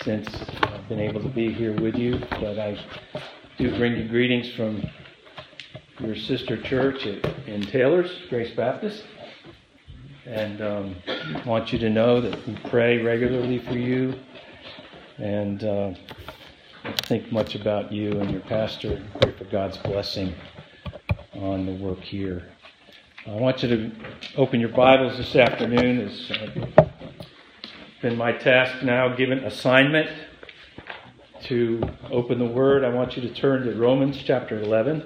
since I've been able to be here with you, but I do bring you greetings from your sister church in Taylor's, Grace Baptist. And I want you to know that we pray regularly for you and think much about you and your pastor and pray for God's blessing on the work here. I want you to open your Bibles this afternoon. It's been my task now, given assignment to open the Word. I want you to turn to Romans chapter 11.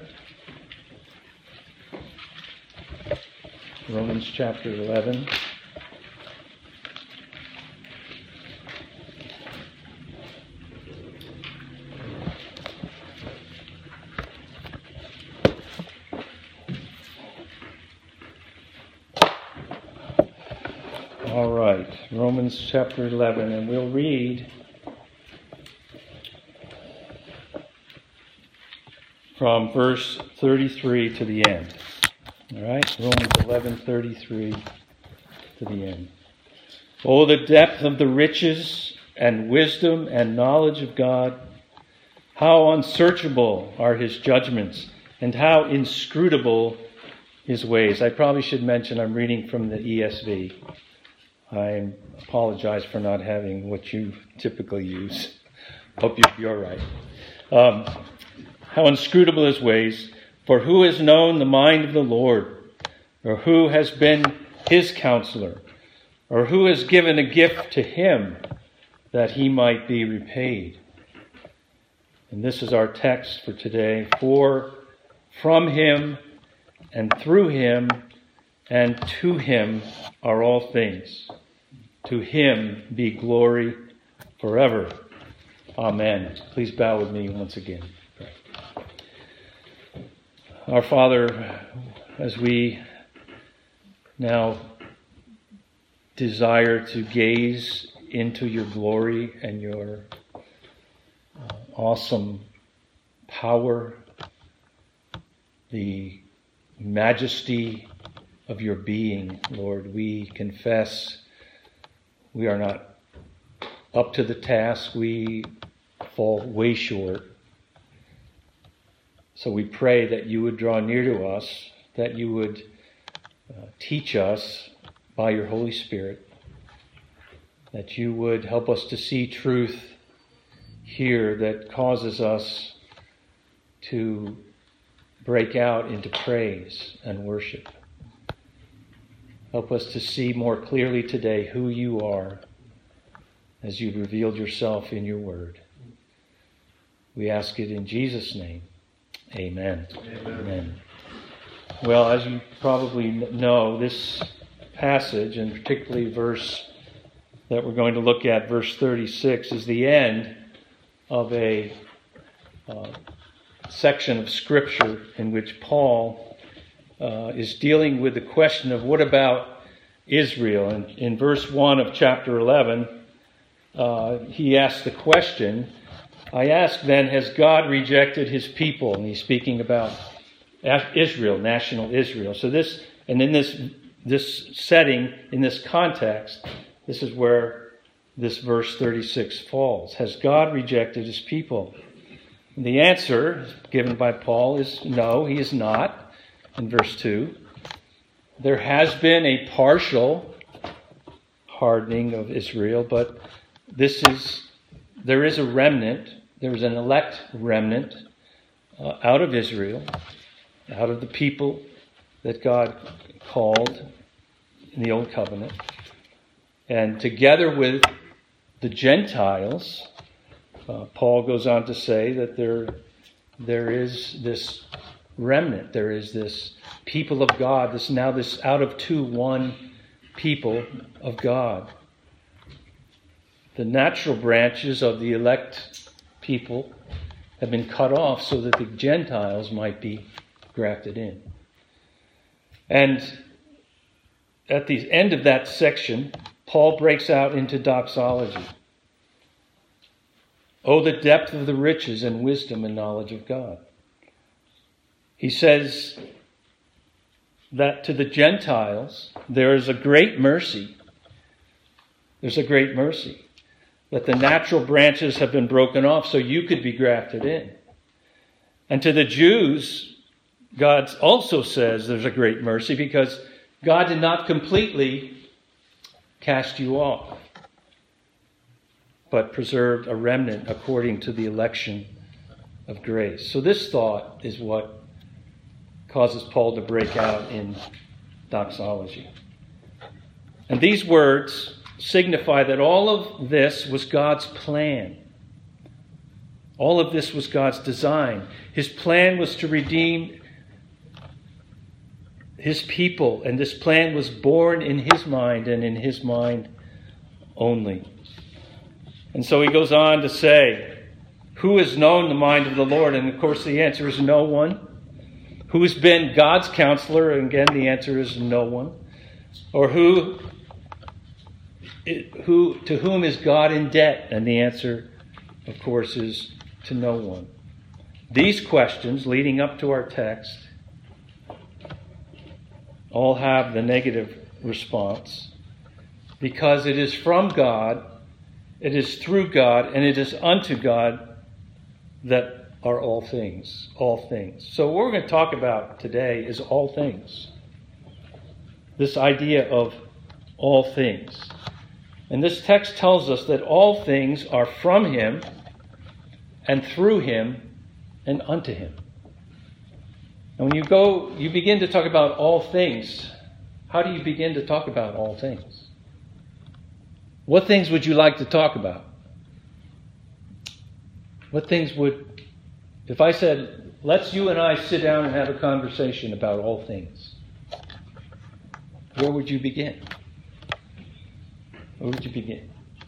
Romans chapter 11. All right, Romans chapter 11, and we'll read from verse 33 to the end. All right, Romans 11:33 to the end. Oh, the depth of the riches and wisdom and knowledge of God! How unsearchable are His judgments, and how inscrutable His ways. I probably should mention I'm reading from the ESV. I apologize for not having what you typically use. Hope you'll be all right. How inscrutable His ways. For who has known the mind of the Lord? Or who has been His counselor? Or who has given a gift to Him that He might be repaid? And this is our text for today. For from Him and through Him and to Him are all things. To Him be glory forever. Amen. Please bow with me once again. Our Father, as we now desire to gaze into your glory and your awesome power, the majesty of your being, Lord, we confess we are not up to the task. We fall way short. So we pray that you would draw near to us, that you would teach us by your Holy Spirit, that you would help us to see truth here that causes us to break out into praise and worship. Help us to see more clearly today who you are as you've revealed yourself in your word. We ask it in Jesus' name. Amen. Amen. Well, as you probably know, this passage, and particularly verse that we're going to look at, verse 36, is the end of a section of Scripture in which Paul is dealing with the question of what about Israel. And in verse 1 of chapter 11, he asks the question, I ask then, has God rejected His people? And he's speaking about Israel, national Israel. So this, and in this setting, in this context, this is where this verse 36 falls. Has God rejected His people? And the answer given by Paul is no, He is not. In verse 2, there has been a partial hardening of Israel, but there is a remnant. There is an elect remnant out of Israel, out of the people that God called in the Old Covenant. And together with the Gentiles, Paul goes on to say that there is this remnant, there is this people of God, this out of two, one people of God. The natural branches of the elect people have been cut off so that the Gentiles might be grafted in. And at the end of that section, Paul breaks out into doxology. Oh, the depth of the riches and wisdom and knowledge of God. He says that to the Gentiles, there is a great mercy. There's a great mercy. that the natural branches have been broken off so you could be grafted in. And to the Jews, God also says there's a great mercy because God did not completely cast you off, but preserved a remnant according to the election of grace. So this thought is what causes Paul to break out in doxology. And these words signify that all of this was God's plan. All of this was God's design. His plan was to redeem His people, and this plan was born in His mind and in His mind only. And so he goes on to say, who has known the mind of the Lord? And of course the answer is no one. Who has been God's counselor? And again the answer is no one. Or who to whom is God in debt? And the answer, of course, is to no one. These questions leading up to our text all have the negative response because it is from God, it is through God, and it is unto God that are all things. All things. So what we're going to talk about today is all things. This idea of all things. And this text tells us that all things are from Him and through Him and unto Him. And when you begin to talk about all things, how do you begin to talk about all things? What things would you like to talk about? What things would, if I said, let's you and I sit down and have a conversation about all things, where would you begin? Where would you begin?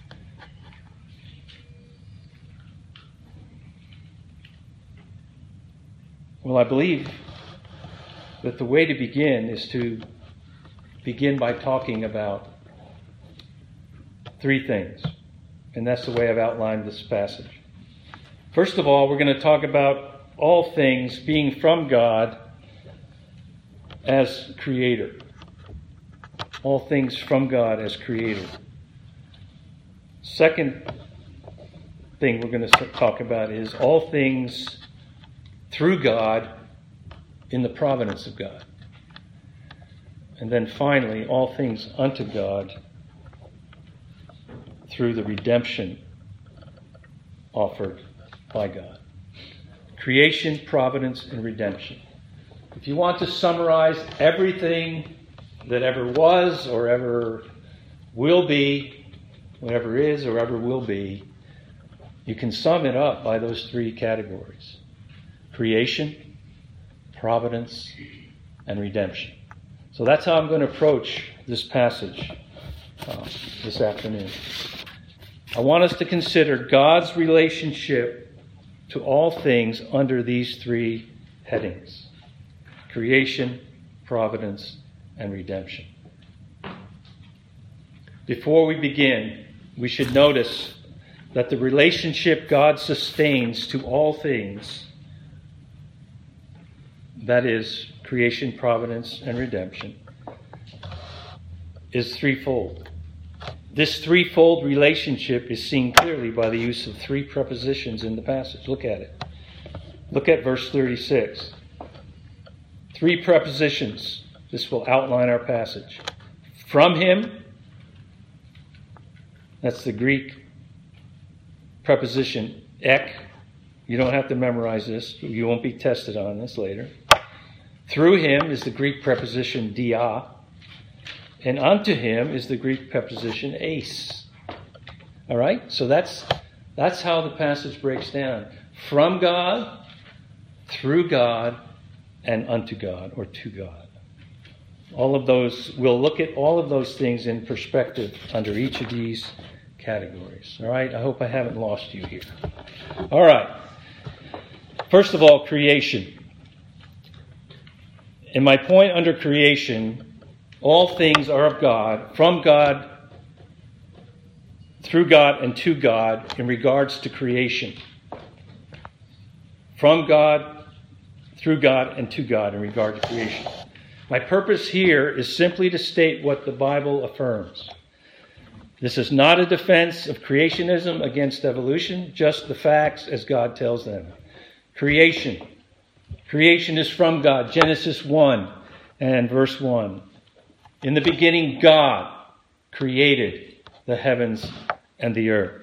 Well, I believe that the way to begin is to begin by talking about three things. And that's the way I've outlined this passage. First of all, we're going to talk about all things being from God as creator. All things from God as creator. Second thing we're going to talk about is all things through God in the providence of God. And then finally, all things unto God through the redemption offered by God. Creation, providence, and redemption. If you want to summarize everything that ever was or ever will be, whatever is or ever will be, you can sum it up by those three categories. Creation, providence, and redemption. So that's how I'm going to approach this passage this afternoon. I want us to consider God's relationship to all things under these three headings: creation, providence, and redemption. Before we begin, we should notice that the relationship God sustains to all things, that is, creation, providence, and redemption, is threefold. This threefold relationship is seen clearly by the use of three prepositions in the passage. Look at it. Look at verse 36. Three prepositions. This will outline our passage. From Him, that's the Greek preposition ek. You don't have to memorize this. You won't be tested on this later. Through Him is the Greek preposition dia. And unto Him is the Greek preposition eis. All right? So that's how the passage breaks down. From God, through God, and unto God, or to God. All of those, we'll look at all of those things in perspective under each of these categories. All right? I hope I haven't lost you here. All right. First of all, creation. In my point under creation, all things are of God, from God, through God, and to God in regards to creation. From God, through God, and to God in regard to creation. My purpose here is simply to state what the Bible affirms. This is not a defense of creationism against evolution, just the facts as God tells them. Creation. Creation is from God. Genesis 1 and verse 1. In the beginning, God created the heavens and the earth.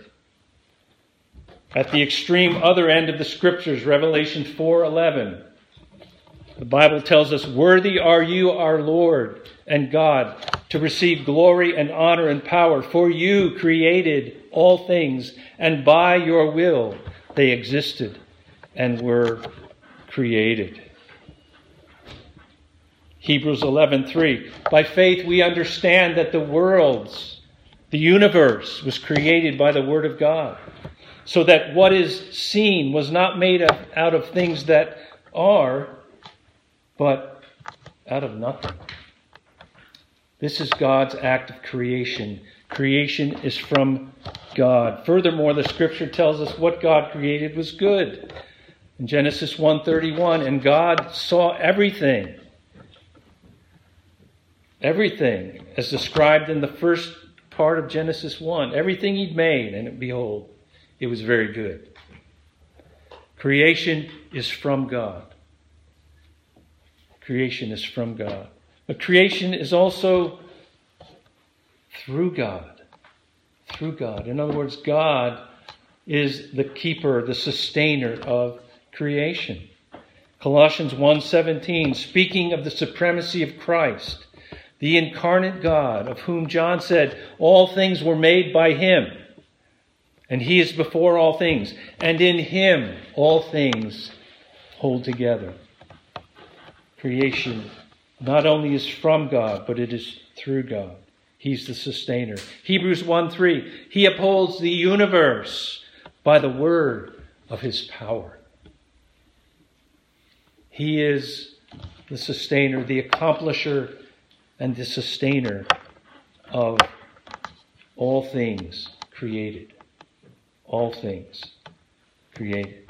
At the extreme other end of the scriptures, Revelation 4:11, the Bible tells us, "Worthy are you, our Lord and God, to receive glory and honor and power, for you created all things, and by your will they existed and were created." Hebrews 11:3, by faith we understand that the universe was created by the word of God, so that what is seen was not made out of things that are, but out of nothing. This is God's act of creation. Creation is from God. Furthermore, the scripture tells us what God created was good. In Genesis 1:31, and God saw everything, as described in the first part of Genesis 1, everything he'd made, and behold, it was very good. Creation is from God. Creation is from God. But creation is also through God. Through God. In other words, God is the keeper, the sustainer of creation. Colossians 1:17, speaking of the supremacy of Christ, the incarnate God, of whom John said, all things were made by him, and he is before all things, and in him all things hold together. Creation not only is from God, but it is through God. He's the sustainer. Hebrews 1:3, he upholds the universe by the word of his power. He is the sustainer, the accomplisher, and the sustainer of all things created. All things created.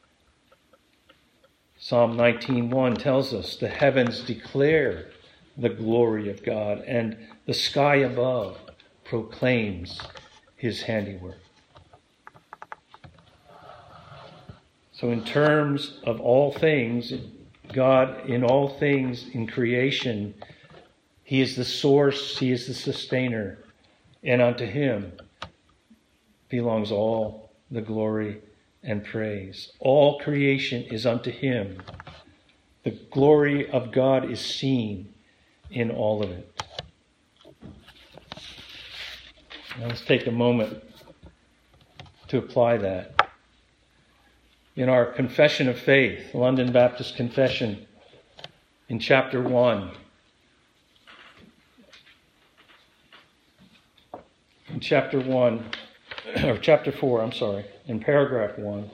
Psalm 19:1 tells us the heavens declare the glory of God, and the sky above proclaims his handiwork. So in terms of all things, God in all things in creation, he is the source, he is the sustainer, and unto him belongs all the glory and praise. All creation is unto him. The glory of God is seen in all of it. Now let's take a moment to apply that. In our Confession of Faith, London Baptist Confession, in chapter 1, in chapter 4, in paragraph 1,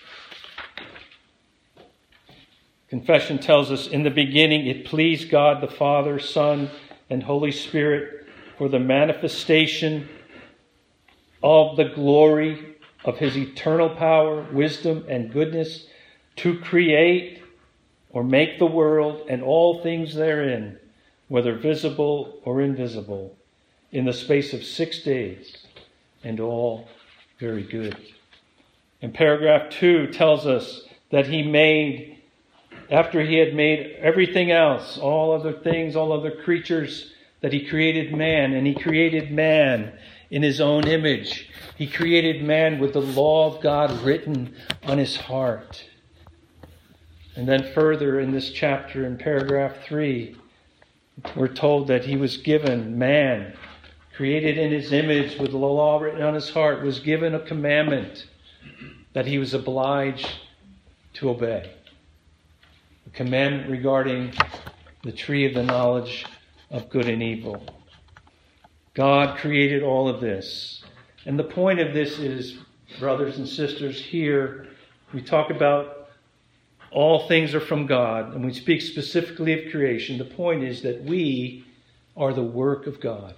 confession tells us, in the beginning it pleased God the Father, Son, and Holy Spirit for the manifestation of the glory of his eternal power, wisdom, and goodness to create or make the world and all things therein, whether visible or invisible, in the space of 6 days, and all very good. And paragraph 2 tells us that he made, after he had made everything else, all other things, all other creatures, that he created man, and he created man in his own image. He created man with the law of God written on his heart. And then further in this chapter, in paragraph 3, we're told that he was given, man, created in his image with the law written on his heart, was given a commandment that he was obliged to obey. A commandment regarding the tree of the knowledge of good and evil. God created all of this. And the point of this is, brothers and sisters, here we talk about all things are from God, and we speak specifically of creation. The point is that we are the work of God.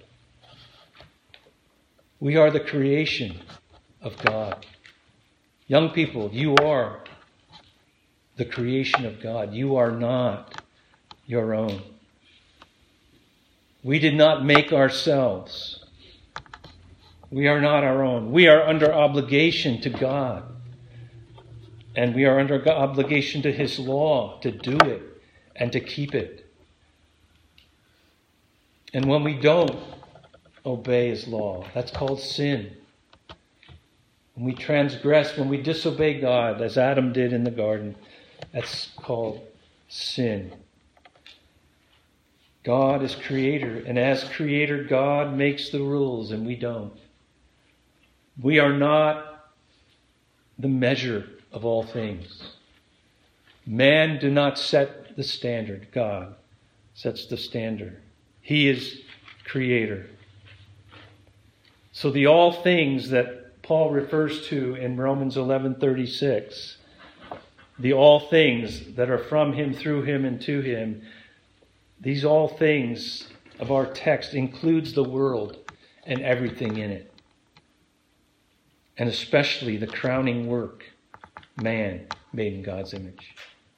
We are the creation of God. Young people, you are the creation of God. You are not your own. We did not make ourselves. We are not our own. We are under obligation to God. And we are under obligation to His law to do it and to keep it. And when we don't obey His law, that's called sin. When we transgress, when we disobey God, as Adam did in the garden, that's called sin. God is creator, and as creator, God makes the rules, and we don't. We are not the measure of all things. Man do not set the standard. God sets the standard. He is creator. So the all things that Paul refers to in Romans 11:36, the all things that are from Him, through Him, and to Him, these all things of our text includes the world and everything in it. And especially the crowning work, man made in God's image.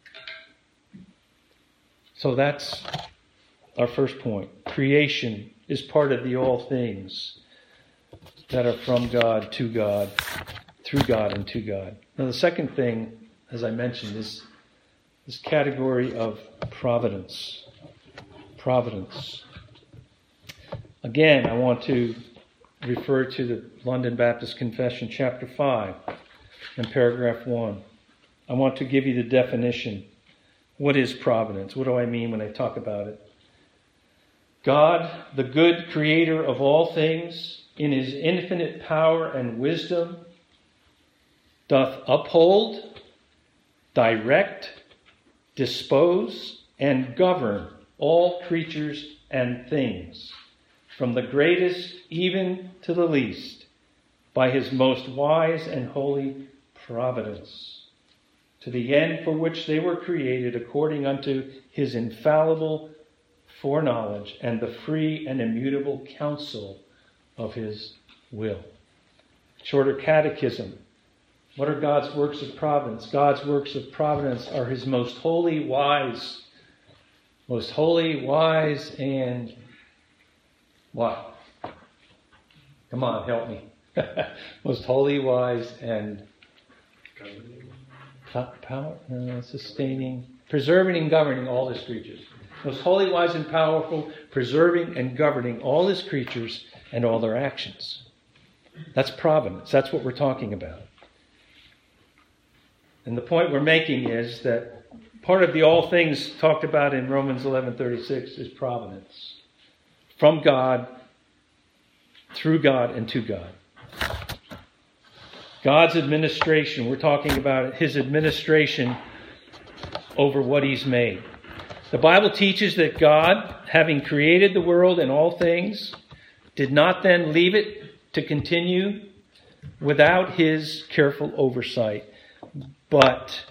So that's our first point. Creation is part of the all things that are from God, to God, through God, and to God. Now the second thing, as I mentioned, is this category of providence. Providence. Again, I want to refer to the London Baptist Confession, chapter 5, and paragraph 1. I want to give you the definition. What is providence? What do I mean when I talk about it? God, the good creator of all things, in His infinite power and wisdom, doth uphold, direct, dispose, and govern all creatures and things, from the greatest even to the least, by His most wise and holy providence, to the end for which they were created, according unto His infallible foreknowledge and the free and immutable counsel of His will. Shorter Catechism. What are God's works of providence? God's works of providence are His most holy, wise, and what? Come on, help me. Most holy, wise, and power, sustaining, preserving and governing all His creatures. Most holy, wise, and powerful, preserving and governing all His creatures and all their actions. That's providence. That's what we're talking about. And the point we're making is that part of the all things talked about in Romans 11:36 is providence. From God, through God, and to God. God's administration. We're talking about His administration over what He's made. The Bible teaches that God, having created the world and all things, did not then leave it to continue without His careful oversight. But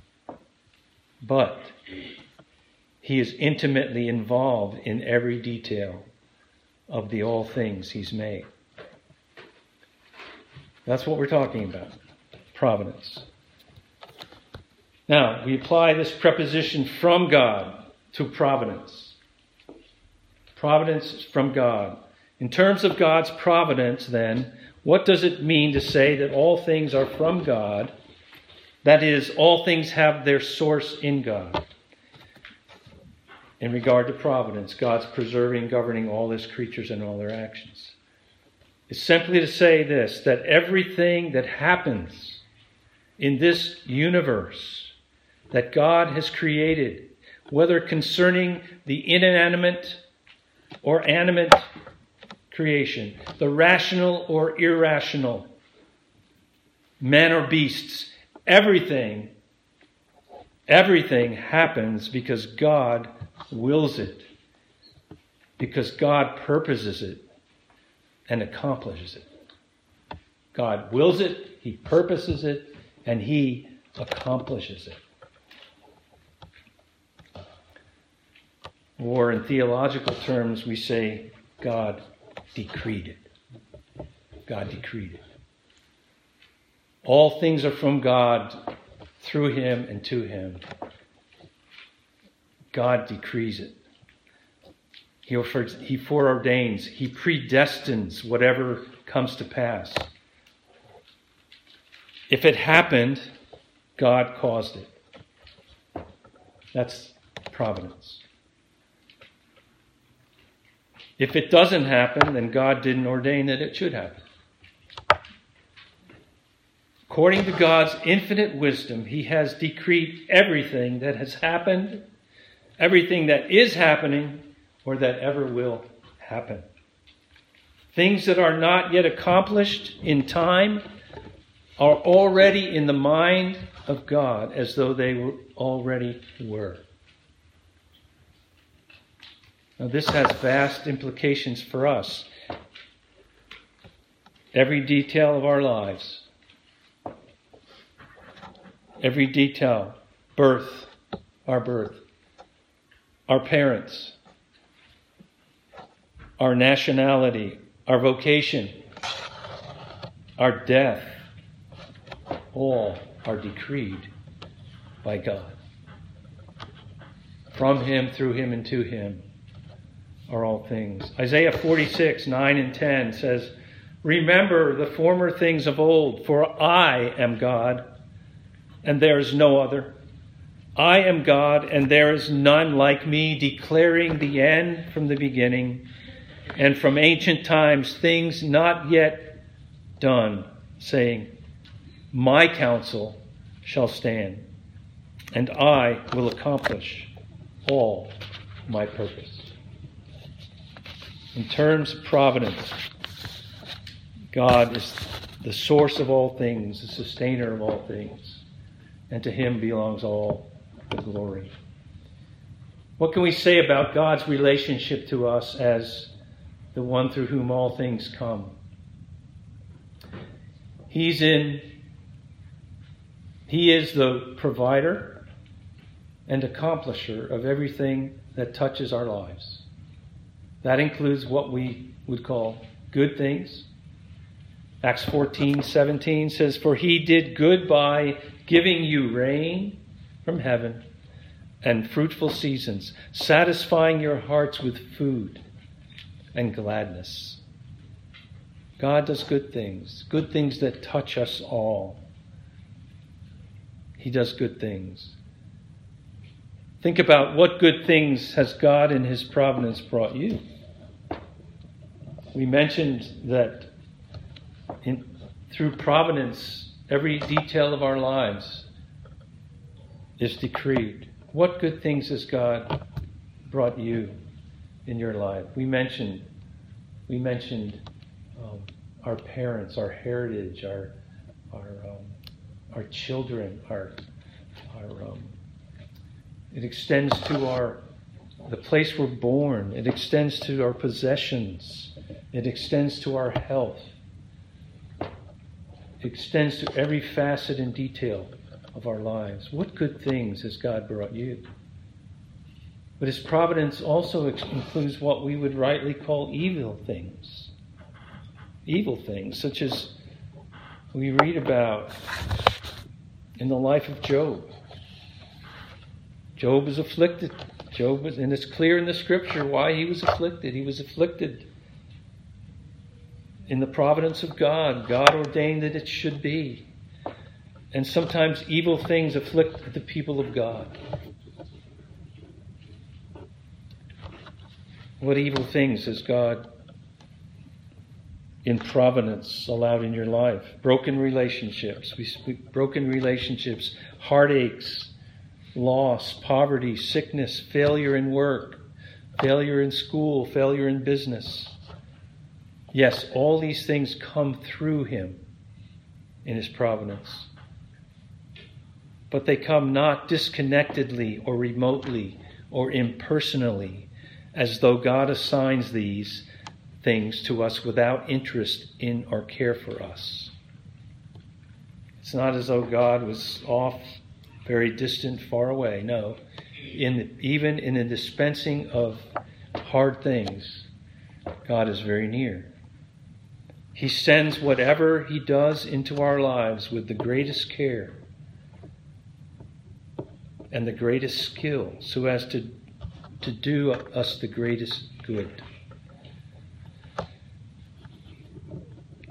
He is intimately involved in every detail of the all things He's made. That's what we're talking about. Providence. Now, we apply this preposition from God to providence. Providence from God. In terms of God's providence, then, what does it mean to say that all things are from God? That is, all things have their source in God. In regard to providence, God's preserving, governing all His creatures and all their actions. It's simply to say this, that everything that happens in this universe that God has created, whether concerning the inanimate or animate creation, the rational or irrational, men or beasts, everything happens because God wills it, because God purposes it and accomplishes it. God wills it, He purposes it, and He accomplishes it. Or in theological terms, we say God decreed it. God decreed it. All things are from God, through Him and to Him. God decrees it. He foreordains, He predestines whatever comes to pass. If it happened, God caused it. That's providence. If it doesn't happen, then God didn't ordain that it should happen. According to God's infinite wisdom, He has decreed everything that has happened, everything that is happening, or that ever will happen. Things that are not yet accomplished in time are already in the mind of God as though they already were. Now, this has vast implications for us. Every detail of our lives, every detail, our birth, our parents, our nationality, our vocation, our death, all are decreed by God. From Him, through Him, and to Him are all things. Isaiah 46, 9 and 10 says, "Remember the former things of old, for I am God, and there is no other. I am God, and there is none like me, declaring the end from the beginning, and from ancient times things not yet done, saying, my counsel shall stand, and I will accomplish all my purpose." In terms of providence, God is the source of all things, the sustainer of all things, and to Him belongs all the glory. What can we say about God's relationship to us as the one through whom all things come? He is the provider and accomplisher of everything that touches our lives. That includes what we would call good things. Acts 14:17 says, "For He did good by giving you rain from heaven and fruitful seasons, satisfying your hearts with food and gladness." God does good things that touch us all. He does good things. Think about what good things has God in His providence brought you. We mentioned that through providence, every detail of our lives is decreed. What good things has God brought you in your life? We mentioned our parents, our heritage, our children, it extends to the place we're born. It extends to our possessions. It extends to our health. It extends to every facet and detail of our lives. What good things has God brought you? But His providence also includes what we would rightly call evil things. Evil things, such as we read about in the life of Job. Job was afflicted. And it's clear in the Scripture why he was afflicted. He was afflicted in the providence of God. God ordained that it should be. And sometimes evil things afflict the people of God. What evil things has God in providence allowed in your life? Broken relationships. We speak broken relationships, heartaches, loss, poverty, sickness, failure in work, failure in school, failure in business. Yes, all these things come through Him in His providence. But they come not disconnectedly or remotely or impersonally, as though God assigns these things to us without interest in or care for us. It's not as though God was off, very distant, far away. No. Even in the dispensing of hard things, God is very near. He sends whatever He does into our lives with the greatest care and the greatest skill, so as to do us the greatest good.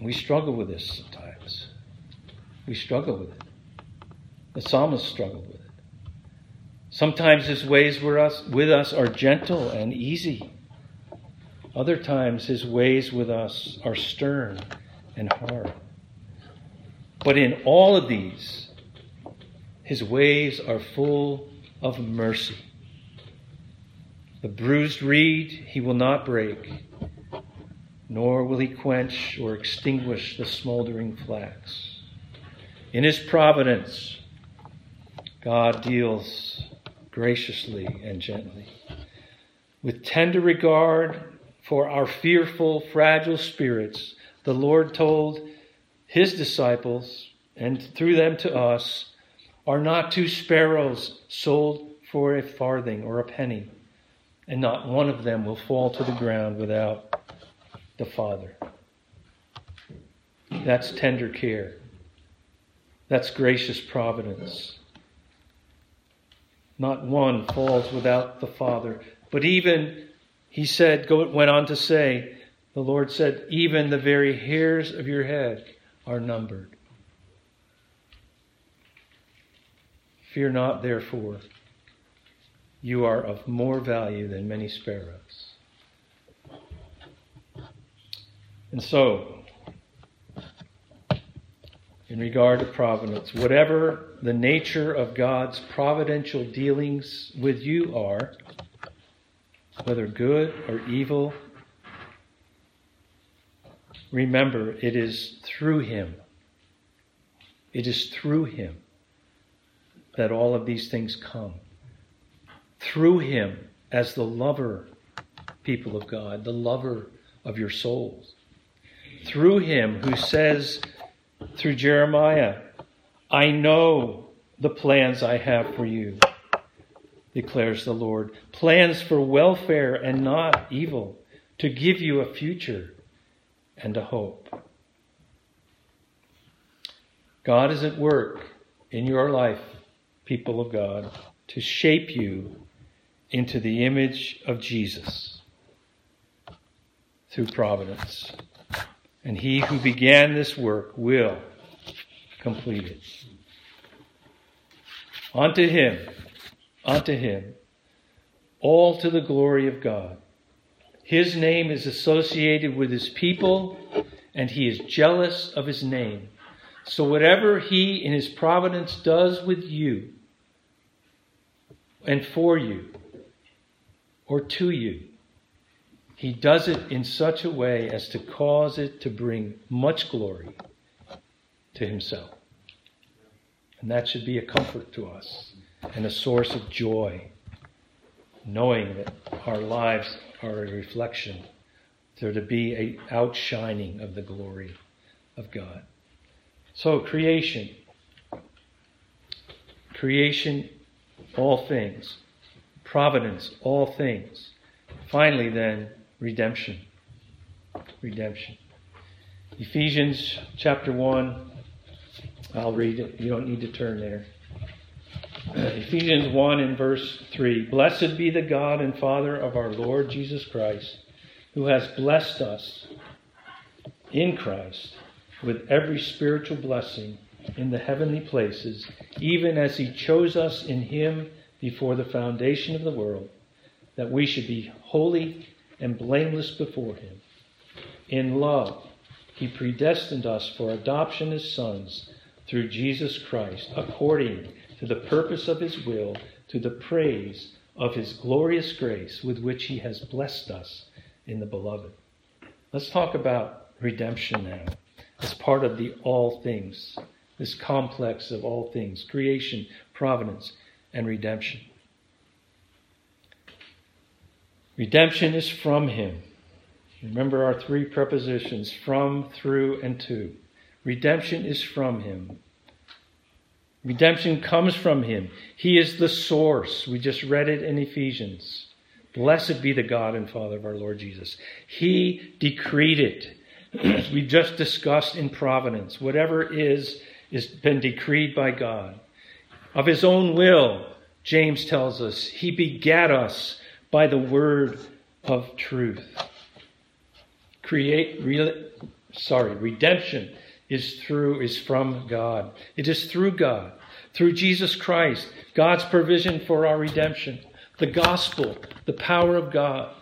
We struggle with this sometimes. We struggle with it. The psalmist struggled with it. Sometimes his ways with us are gentle and easy. Other times his ways with us are stern and hard. But in all of these, his ways are full of mercy. The bruised reed he will not break, nor will he quench or extinguish the smoldering flax. In his providence, God deals graciously and gently. With tender regard for our fearful, fragile spirits, the Lord told his disciples, and through them to us, are not 2 sparrows sold for a farthing or a penny, and not one of them will fall to the ground without the Father. That's tender care. That's gracious providence. Not one falls without the Father. But even, he said, went on to say, the Lord said, even the very hairs of your head are numbered. Fear not, therefore. You are of more value than many sparrows. And so, in regard to providence, whatever the nature of God's providential dealings with you are, whether good or evil, remember it is through him. It is through him that all of these things come. Through him as the lover, people of God, the lover of your souls. Through him who says through Jeremiah, I know the plans I have for you, declares the Lord. Plans for welfare and not evil, to give you a future and a hope. God is at work in your life, people of God, to shape you into the image of Jesus through providence. And he who began this work will complete it. Unto him, all to the glory of God. His name is associated with his people, and he is jealous of his name. So whatever he in his providence does with you and for you or to you, he does it in such a way as to cause it to bring much glory to himself. And that should be a comfort to us and a source of joy, knowing that our lives are a reflection. There to be an outshining of the glory of God. So creation, all things. Providence, all things. Finally then, redemption. Ephesians chapter 1. I'll read it. You don't need to turn there. Ephesians 1 and verse 3. Blessed be the God and Father of our Lord Jesus Christ, who has blessed us in Christ with every spiritual blessing in the heavenly places, even as he chose us in him before the foundation of the world, that we should be holy and blameless before him. In love, he predestined us for adoption as sons through Jesus Christ, according to the purpose of his will, to the praise of his glorious grace with which he has blessed us in the beloved. Let's talk about redemption now as part of the all things, this complex of all things, creation, providence, and redemption. Redemption is from him. Remember our 3 prepositions, from, through, and to. Redemption is from him. Redemption comes from him. He is the source. We just read it in Ephesians. Blessed be the God and Father of our Lord Jesus. He decreed it. As we just discussed in providence. Whatever is been decreed by God. Of his own will, James tells us, he begat us by the word of truth. redemption is from God. It is through God, through Jesus Christ, God's provision for our redemption, the gospel, the power of God.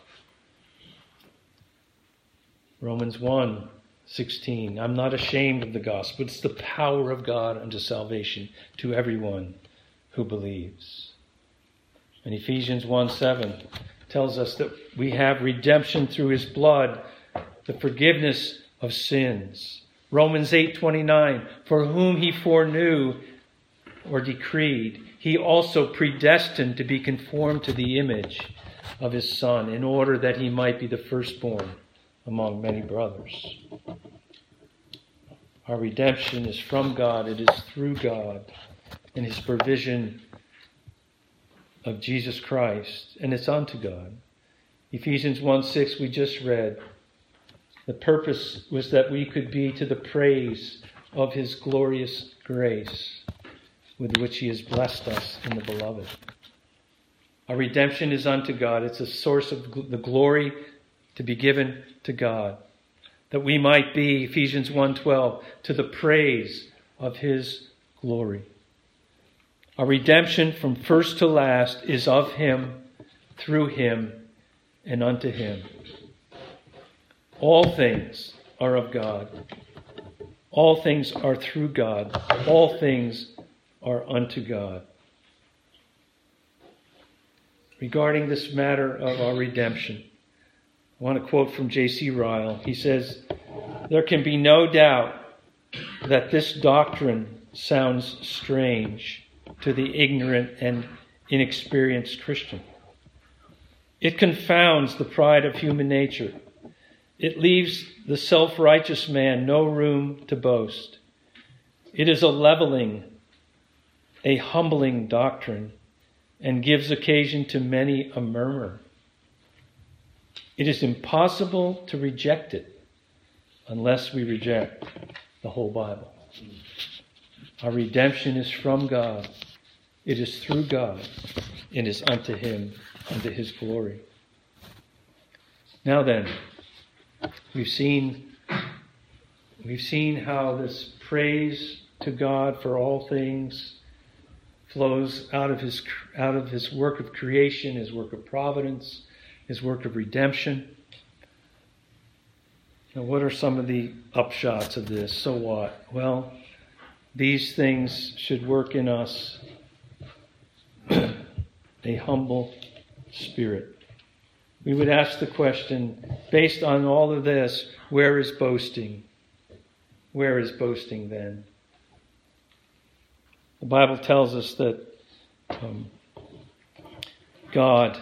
Romans 1:16, I'm not ashamed of the gospel. It's the power of God unto salvation to everyone who believes. And Ephesians 1:7 tells us that we have redemption through his blood, the forgiveness of sins. Romans 8:29, for whom he foreknew or decreed, he also predestined to be conformed to the image of his Son, in order that he might be the firstborn among many brothers. Our redemption is from God. It is through God and his provision of Jesus Christ, and it's unto God. Ephesians 1:6 we just read. The purpose was that we could be to the praise of his glorious grace with which he has blessed us in the beloved. Our redemption is unto God. It's a source of the glory to be given to God, that we might be, Ephesians 1:12, to the praise of his glory. Our redemption from first to last is of him, through him, and unto him. All things are of God. All things are through God. All things are unto God. Regarding this matter of our redemption, I want to quote from J.C. Ryle. He says, there can be no doubt that this doctrine sounds strange to the ignorant and inexperienced Christian. It confounds the pride of human nature. It leaves the self-righteous man no room to boast. It is a leveling, a humbling doctrine, and gives occasion to many a murmur. It is impossible to reject it unless we reject the whole Bible. Our redemption is from God. It is through God. It is unto him, unto his glory. Now then, we've seen how this praise to God for all things flows out of his work of creation, his work of providence, his work of redemption. Now, what are some of the upshots of this? So what? Well, these things should work in us a humble spirit. We would ask the question, based on all of this, where is boasting? Where is boasting then? The Bible tells us that God,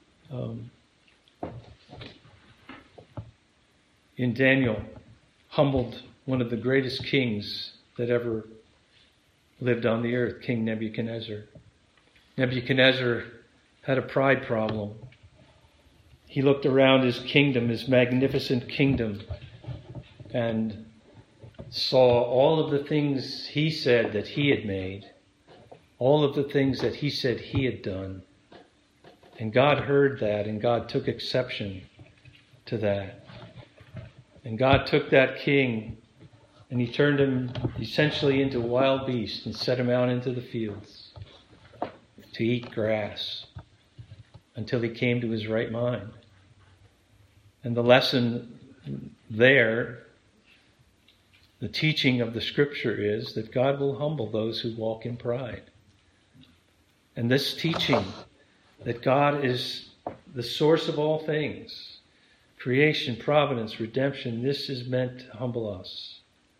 in Daniel, humbled one of the greatest kings that ever lived on the earth, King Nebuchadnezzar. Nebuchadnezzar had a pride problem. He looked around his kingdom, his magnificent kingdom, and saw all of the things he said that he had made, all of the things that he said he had done. And God heard that, and God took exception to that. And God took that king, and he turned him essentially into a wild beast and set him out into the fields to eat grass until he came to his right mind. And the lesson there, the teaching of the Scripture is that God will humble those who walk in pride. And this teaching that God is the source of all things, creation, providence, redemption, this is meant to humble us.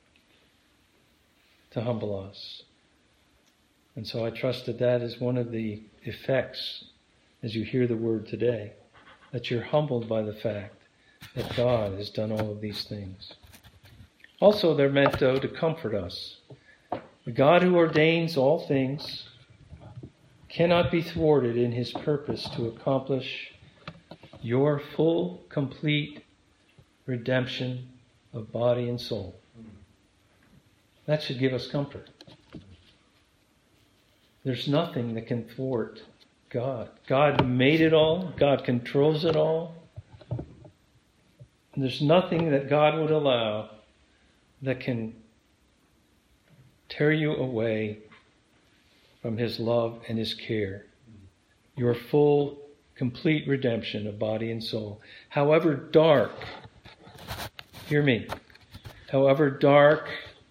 To humble us. And so I trust that that is one of the effects as you hear the word today, that you're humbled by the fact that God has done all of these things. Also, they're meant, though, to comfort us. The God who ordains all things cannot be thwarted in his purpose to accomplish your full, complete redemption of body and soul. That should give us comfort. There's nothing that can thwart God. God made it all. God controls it all. And there's nothing that God would allow that can tear you away from His love and His care. Your full, complete redemption of body and soul. However dark, hear me, however dark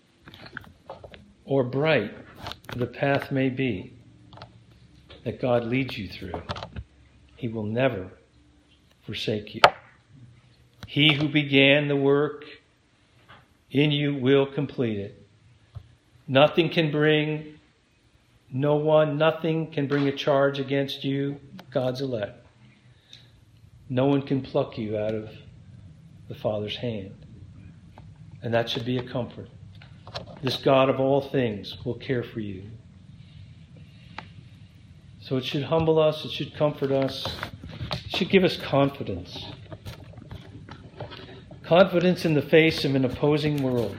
or bright the path may be that God leads you through, He will never forsake you. He who began the work in you will complete it. Nothing can bring a charge against you, God's elect. No one can pluck you out of the Father's hand. And that should be a comfort. This God of all things will care for you. So it should humble us, it should comfort us, it should give us confidence. Confidence in the face of an opposing world.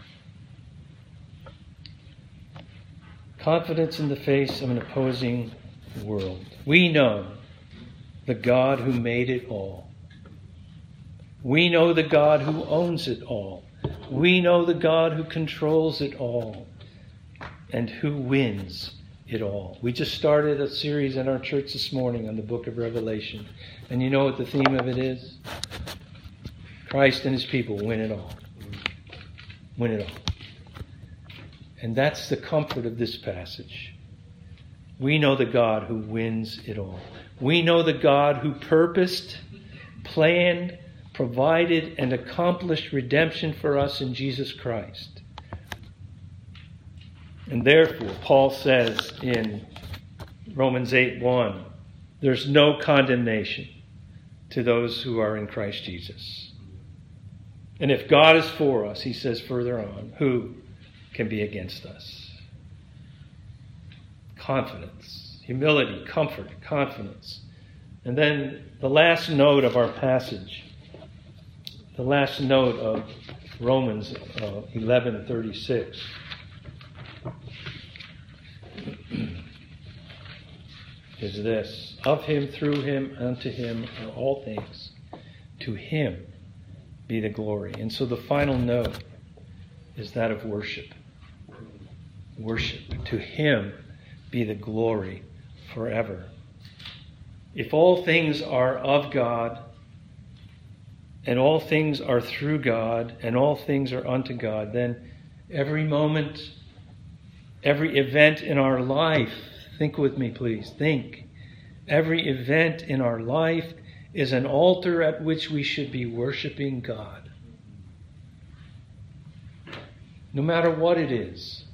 Confidence in the face of an opposing world. We know the God who made it all. We know the God who owns it all. We know the God who controls it all and who wins it all. We just started a series in our church this morning on the book of Revelation. And you know what the theme of it is? Christ and His people win it all. Win it all. And that's the comfort of this passage. We know the God who wins it all. We know the God who purposed, planned, provided, and accomplished redemption for us in Jesus Christ. And therefore, Paul says in Romans 8:1, there's no condemnation to those who are in Christ Jesus. And if God is for us, he says further on, who can be against us? Confidence, humility, comfort, confidence. And then the last note of our passage, the last note of Romans 11:36. Is this: of Him, through Him, unto Him are all things. To Him be the glory. And so the final note is that of worship. Worship. To Him be the glory forever. If all things are of God, and all things are through God, and all things are unto God, then every moment, every event in our life, think with me please, think. Every event in our life is an altar at which we should be worshiping God. No matter what it is.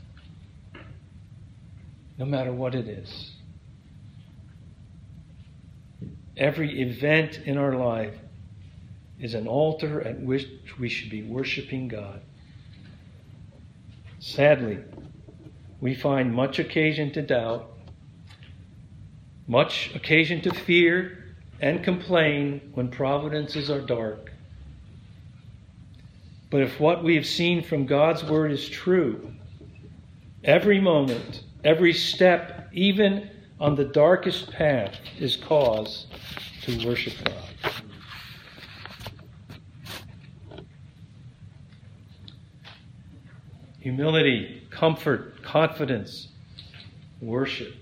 No matter what it is. Every event in our life is an altar at which we should be worshiping God. Sadly, we find much occasion to doubt, much occasion to fear and complain when providences are dark. But if what we have seen from God's Word is true, every moment, every step, even on the darkest path, is cause to worship God. Humility, comfort, confidence, worship.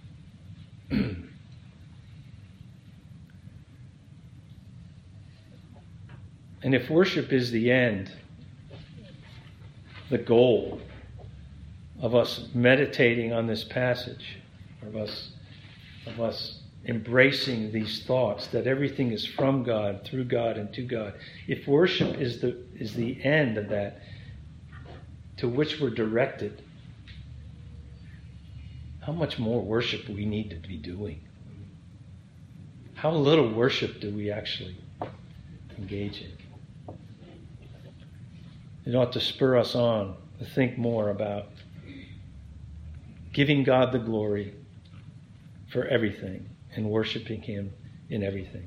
And if worship is the end, the goal of us meditating on this passage, of us embracing these thoughts that everything is from God, through God, and to God, if worship is the end of that, to which we're directed, how much more worship do we need to be doing? How little worship do we actually engage in? It ought to spur us on to think more about giving God the glory for everything and worshiping Him in everything.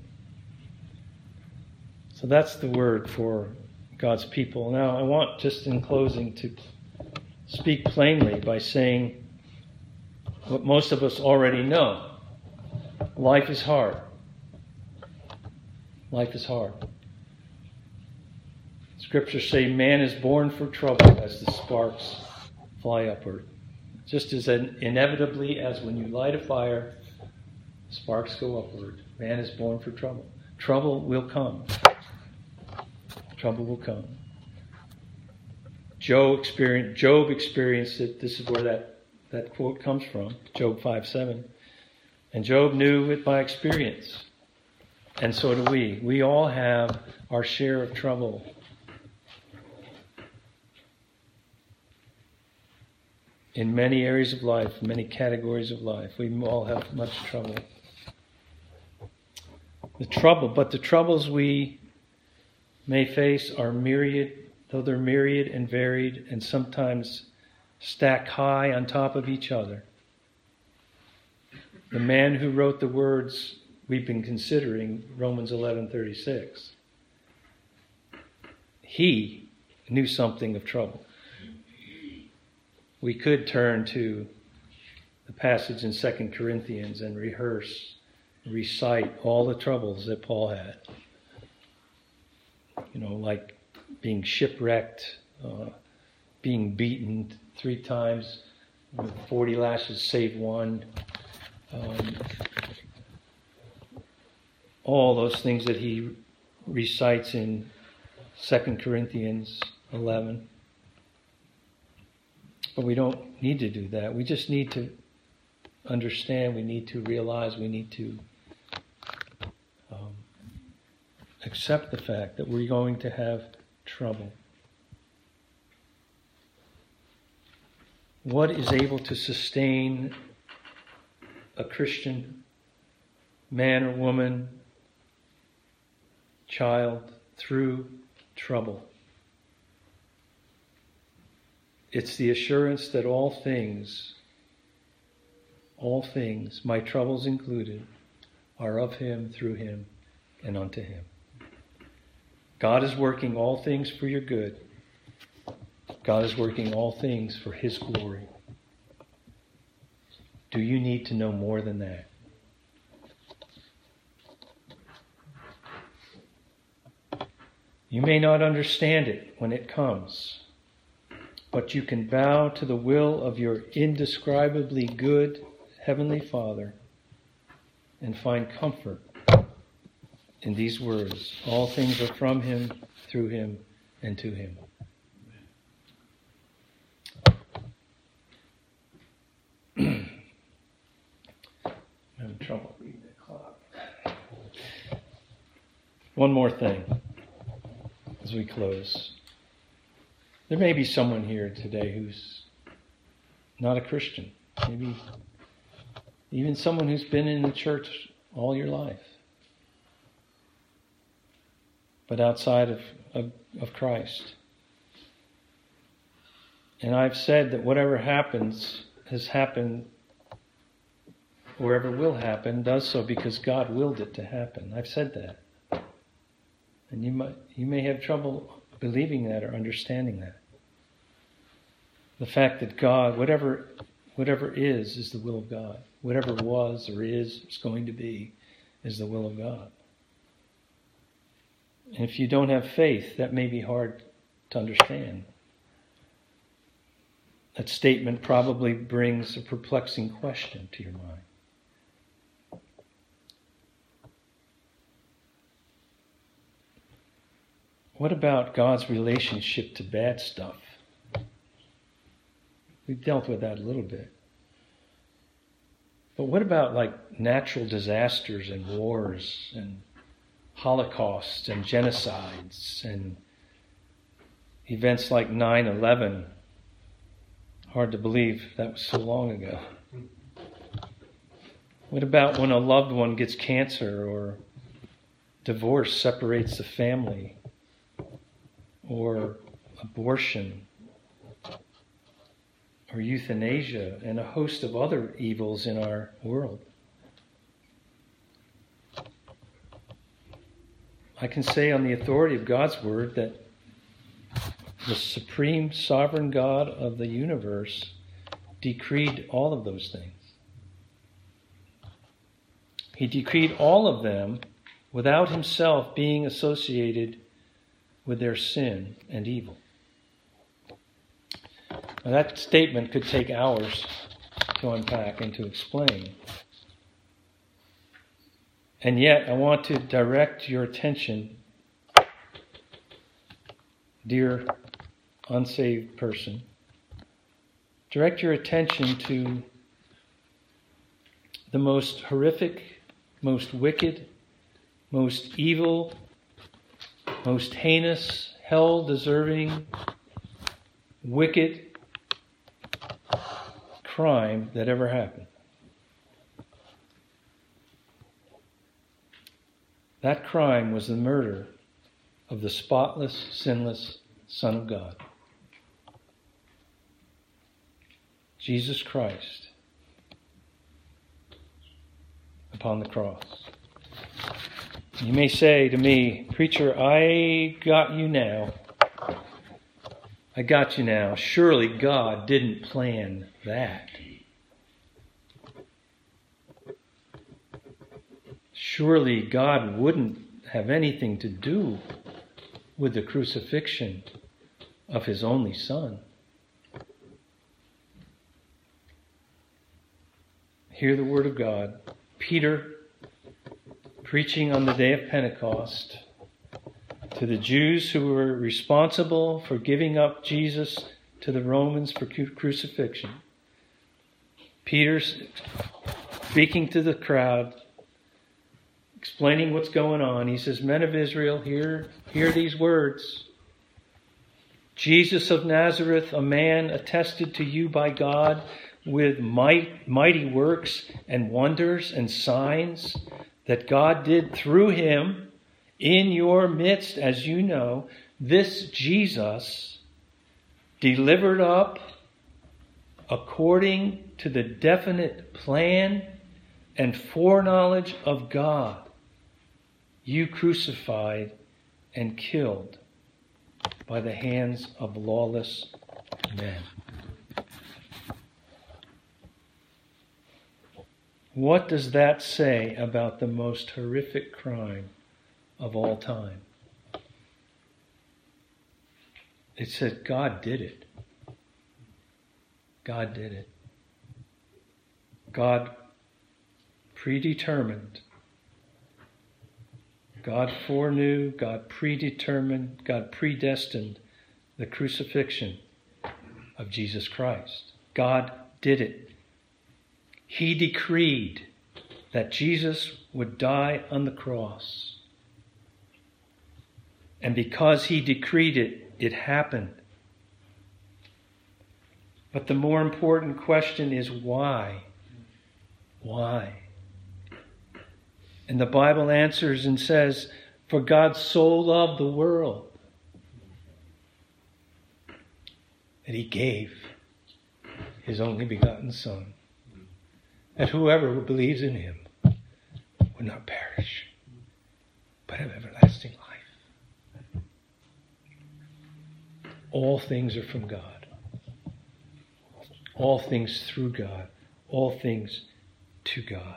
So that's the word for God's people. Now, I want, just in closing, to speak plainly by saying what most of us already know. Life is hard. Life is hard. Scriptures say man is born for trouble as the sparks fly upward. Just as inevitably as when you light a fire, sparks go upward. Man is born for trouble. Trouble will come. Trouble will come. Job experienced it. This is where that quote comes from, Job 5:7. And Job knew it by experience. And so do we. We all have our share of trouble. In many areas of life, many categories of life, we all have much trouble. The troubles we may face are myriad, though they're myriad and varied and sometimes stacked high on top of each other. The man who wrote the words we've been considering, Romans 11:36, he knew something of trouble. We could turn to the passage in 2 Corinthians and recite all the troubles that Paul had. Like being shipwrecked, being beaten 3 times with 40 lashes save one. All those things that he recites in 2 Corinthians 11. But we don't need to do that. We just need to understand, we need to realize, we need to accept the fact that we're going to have trouble. What is able to sustain a Christian man or woman, child, through trouble? It's the assurance that all things, my troubles included, are of Him, through Him, and unto Him. God is working all things for your good. God is working all things for His glory. Do you need to know more than that? You may not understand it when it comes, but you can bow to the will of your indescribably good Heavenly Father and find comfort in these words. All things are from Him, through Him, and to Him. I'm having trouble reading the clock. One more thing as we close. There may be someone here today who's not a Christian. Maybe even someone who's been in the church all your life, but outside of Christ. And I've said that whatever happens has happened, wherever will happen, does so because God willed it to happen. I've said that. And you may have trouble believing that or understanding that. The fact that God, whatever is the will of God. Whatever was or is going to be, is the will of God. And if you don't have faith, that may be hard to understand. That statement probably brings a perplexing question to your mind. What about God's relationship to bad stuff? We've dealt with that a little bit. But what about like natural disasters and wars and holocausts and genocides and events like 9/11? Hard to believe that was so long ago. What about when a loved one gets cancer or divorce separates the family or abortion or euthanasia and a host of other evils in our world? I can say on the authority of God's word that the supreme sovereign God of the universe decreed all of those things. He decreed all of them without himself being associated with their sin and evil. Now, that statement could take hours to unpack and to explain. And yet, I want to direct your attention, dear unsaved person, direct your attention to the most horrific, most wicked, most evil, most heinous, hell-deserving, wicked crime that ever happened. That crime was the murder of the spotless, sinless Son of God, Jesus Christ, upon the cross. You may say to me, "Preacher, I got you now. I got you now. Surely God didn't plan that. Surely God wouldn't have anything to do with the crucifixion of his only Son." Hear the word of God. Peter, preaching on the day of Pentecost to the Jews who were responsible for giving up Jesus to the Romans for crucifixion. Peter's speaking to the crowd, explaining what's going on. He says, "Men of Israel, hear these words. Jesus of Nazareth, a man attested to you by God with mighty works and wonders and signs that God did through him in your midst, as you know, this Jesus, delivered up according to the definite plan and foreknowledge of God, you crucified and killed by the hands of lawless men." What does that say about the most horrific crime of all time? It says God did it. God did it. God predetermined. God foreknew, God predetermined, God predestined the crucifixion of Jesus Christ. God did it. He decreed that Jesus would die on the cross. And because he decreed it, it happened. But the more important question is why? Why? And the Bible answers and says, "For God so loved the world that he gave his only begotten Son, that whoever believes in him would not perish, but have everlasting life." All things are from God. All things through God. All things to God.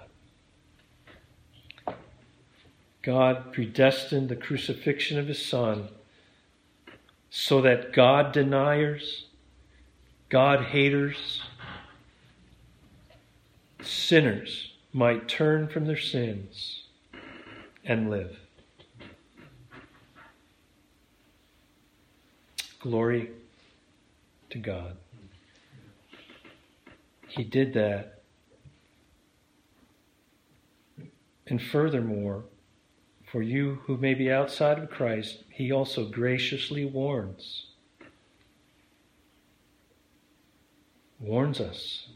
God predestined the crucifixion of his Son so that God deniers, God haters, sinners might turn from their sins and live. Glory to God. He did that. And furthermore, for you who may be outside of Christ, he also graciously warns us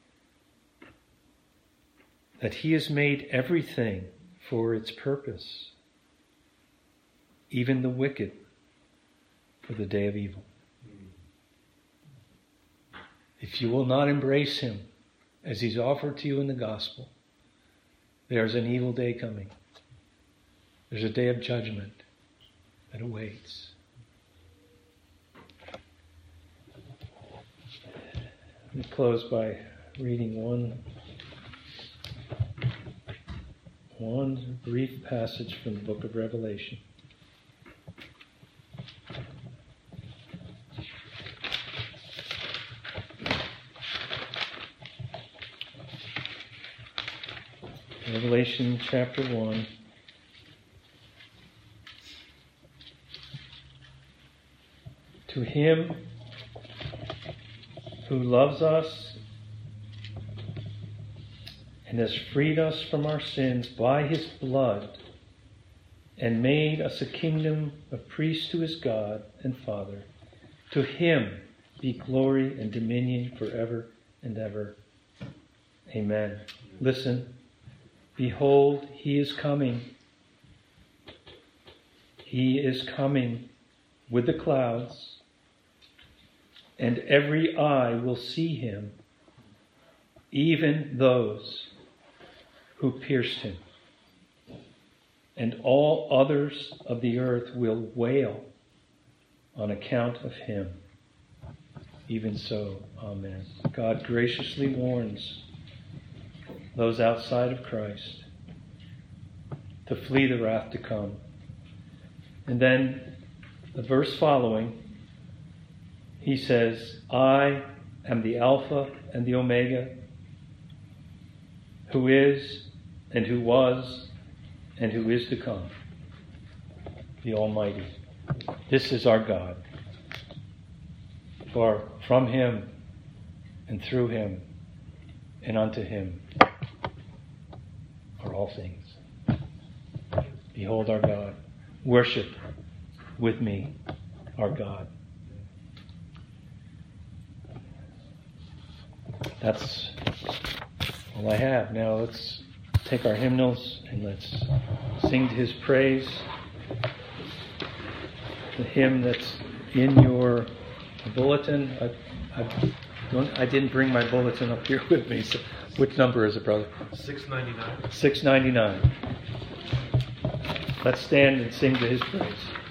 that he has made everything for its purpose, even the wicked for the day of evil. If you will not embrace him as he's offered to you in the gospel, there's an evil day coming. There's a day of judgment that awaits. Let me close by reading one brief passage from the book of Revelation. Revelation chapter 1. To him who loves us and has freed us from our sins by his blood and made us a kingdom of priests to his God and Father, to him be glory and dominion forever and ever. Amen. Listen, behold, he is coming. He is coming with the clouds, and every eye will see him, even those who pierced him. And all others of the earth will wail on account of him. Even so, amen. God graciously warns those outside of Christ to flee the wrath to come. And then the verse following, he says, I am the Alpha and the Omega, who is and who was and who is to come, the Almighty. This is our God. For from him and through him and unto him are all things. Behold our God. Worship with me our God. That's all I have. Now let's take our hymnals and let's sing to his praise. The hymn that's in your bulletin. I didn't bring my bulletin up here with me. So which number is it, brother? 699. 699. Let's stand and sing to his praise.